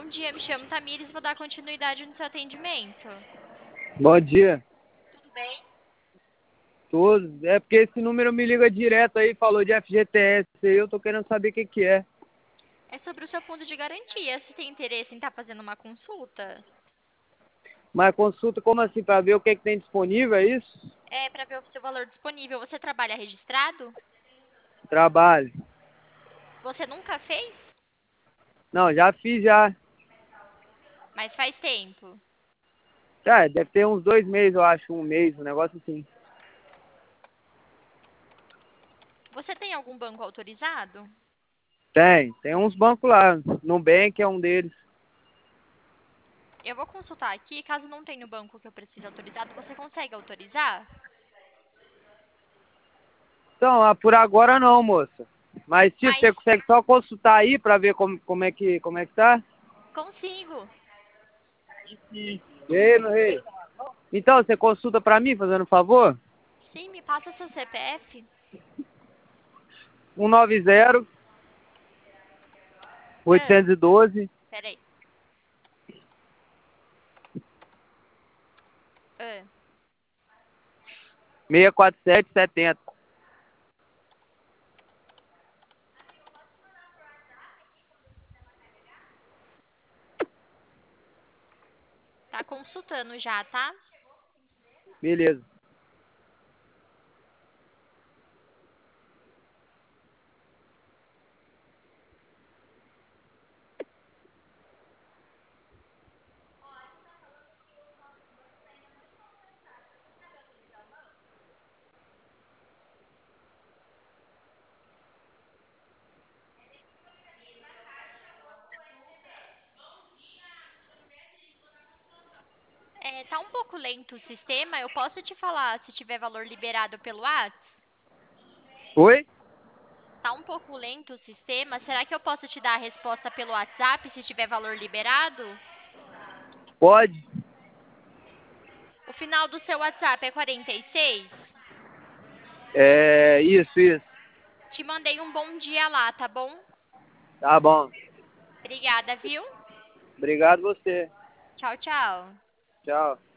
Bom dia, me chamo Tamires e vou dar continuidade no seu atendimento. Bom dia. Tudo bem? Tudo. É porque esse número me liga direto aí, falou de FGTS aí, eu tô querendo saber o que que é. É sobre o seu fundo de garantia. Você tem interesse em estar fazendo uma consulta? Mas consulta como assim, pra ver o que que tem disponível, é isso? É para ver o seu valor disponível. Você trabalha registrado? Trabalho. Você nunca fez? Não, já fiz já. Mas faz tempo. É, deve ter uns 2 meses, eu acho, um mês, um negócio assim. Você tem algum banco autorizado? Tem uns bancos lá, Nubank é um deles. Eu vou consultar aqui. Caso não tenha o banco que eu preciso autorizado, você consegue autorizar? Então, por agora não, moça. Mas, tipo, Mas você consegue só consultar aí pra ver como é que tá? consigo. E aí, meu rei? Então, você consulta pra mim, fazendo um favor? Sim, me passa seu CPF. 190 Ah, 812 peraí. Ah, 64770. tá consultando já, tá? Beleza. É, tá um pouco lento o sistema. Eu posso te falar se tiver valor liberado pelo Whats? Oi? Tá um pouco lento o sistema. Será que eu posso te dar a resposta pelo WhatsApp se tiver valor liberado? Pode? O final do seu WhatsApp é 46? É, isso. Te mandei um bom dia lá, tá bom? Tá bom. Obrigada, viu? Obrigado você. Tchau, tchau. Tchau.